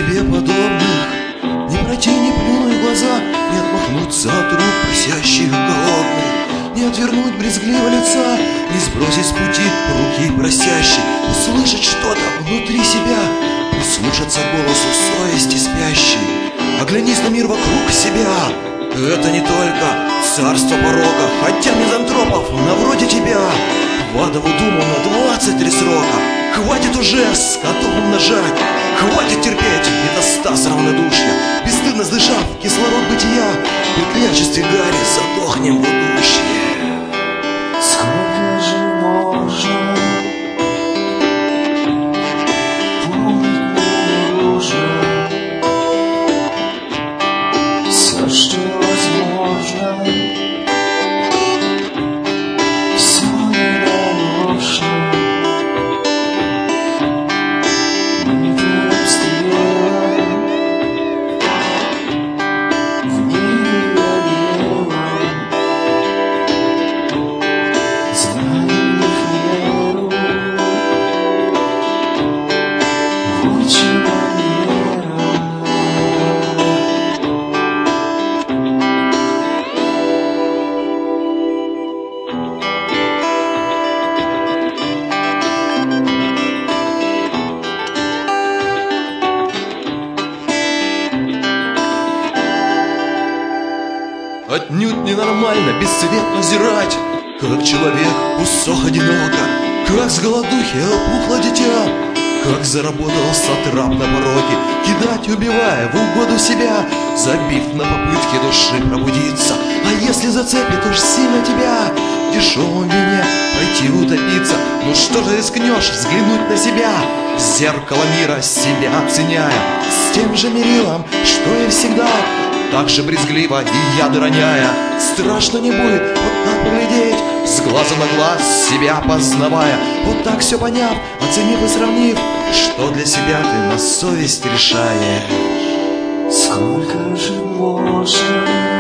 себе подобных, не пройти, не плюнуть в глаза, не отмахнуться от рук просящих голодных, не отвернуть брезгливо лица, не сбросить с пути руки просящей, услышать что-то внутри себя, прислушаться к голосу совести спящей. Оглянись на мир вокруг себя, это не только царство порока, хотя мизантропов на вроде тебя в адову думу на 23 срока. Хватит уже скотов умножать, хватит терпеть метастаз равнодушия, бесстыдно сдышав кислород бытия, в петлячестве гари задохнем в удушье. Сколько же можно помнить мне нужно все, что возможно, все недорожно. Отнюдь ненормально бесцветно зирать, как человек усох одиноко, как с голодухи опухло дитя, как заработал сатрап на пороке, кидать убивая в угоду себя, забив на попытки души пробудиться. А если зацепит уж сильно тебя, в дешевом вине пойти утопиться, ну что же рискнешь взглянуть на себя, в зеркало мира себя оценяя, с тем же мерилом, что и всегда, так же брезгливо и яд роняя. Страшно не будет вот так поглядеть, с глаза на глаз себя познавая, вот так все поняв, оценив и сравнив, что для себя ты на совесть решаешь. Сколько же можно